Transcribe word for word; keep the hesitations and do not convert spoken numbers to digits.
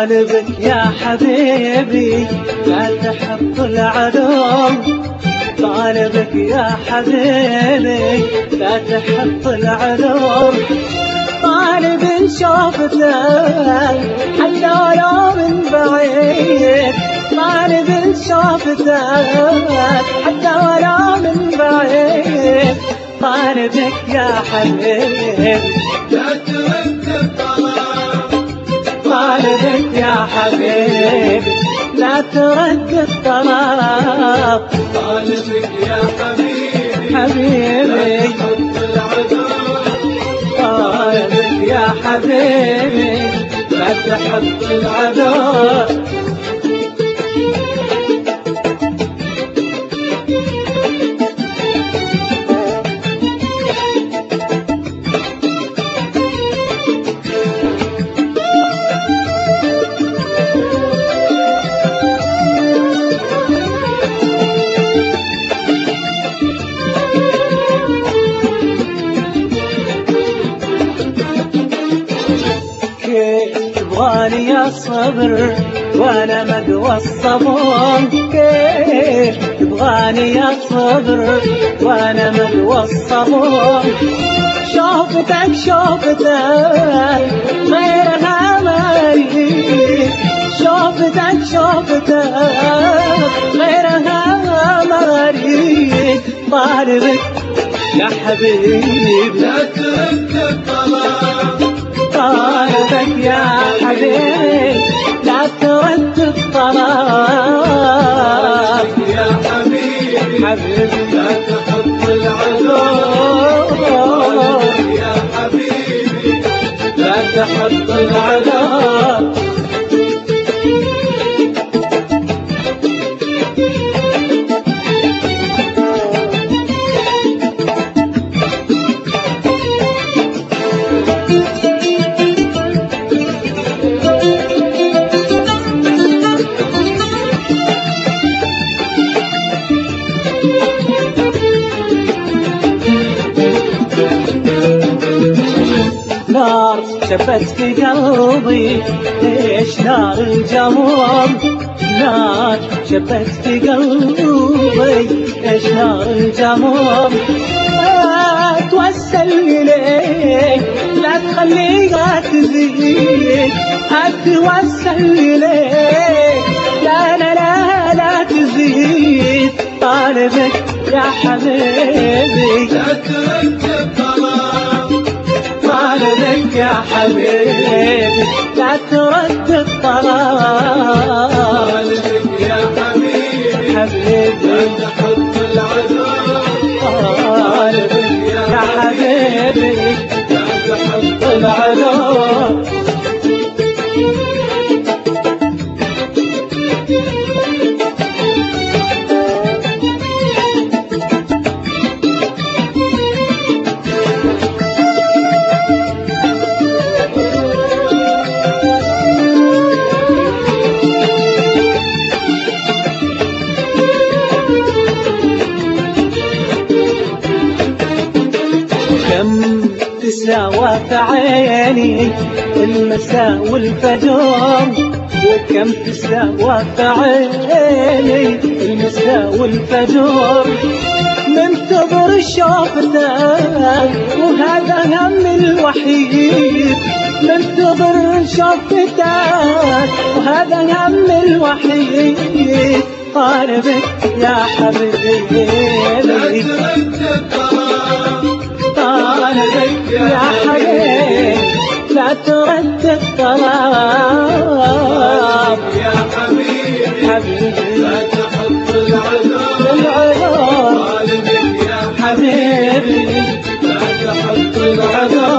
طالبك يا حبيبي لا تحط العذر، طالبك يا حبيبي لا تحط العذر، طالب شوفتك حتى ولو من بعيد، طالب شوفتك حتى ولو من بعيد، طالبك يا حبيبي لا ترد الطلب، طالبك يا حبيبي لا ترد الطلب، طالبك يا حبيبي حبيبي لا تحط العذر، طالبك يا حبيبي لا تحط العذر. تبغاني يا صبر وانا مقوى الصبر، كيف تبغاني يا صبر وانا مقوى الصبر، شوفتك شوفتك غيرها ما اريد، شوفتك شوفتك غيرها ما اريد، طالبك يا حبيبي لا ترد الطلب، طالبك يا حبيبي لا ترد الطلب، يا حبيبي حبيبي لا تحط العذر، يا حبيبي لا تحط العذر. نار شبت في قلبي ليش نار الجمر، نار شبت في قلبي ليش نار الجمر، اتوسل إليك لا تخليها تزيد، اتوسل إليك لا لا لا لا تزيد، طالبك يا حبيبي لا ترد الطلب، طالبك يا حبيبي لا ترد الطلب، طالبك يا حبيبي حبيبي لا تحط العذر، طالبك يا حبيبي لا تحط العذر. كم تساوى في عيني المساء والفجر، وكم تساوى في عيني المساء والفجر، منتظر شوفتك وهذا هم الوحيد، منتظر شوفتك وهذا هم الوحيد، طالبك يا حبيبي لا ترد الطلب، طالبك يا حبيبي لا ترد الطلب، يا حبيبي حبيبي لا تحط العذر، العذر، طالبك يا حبيبي لا تحط العذر.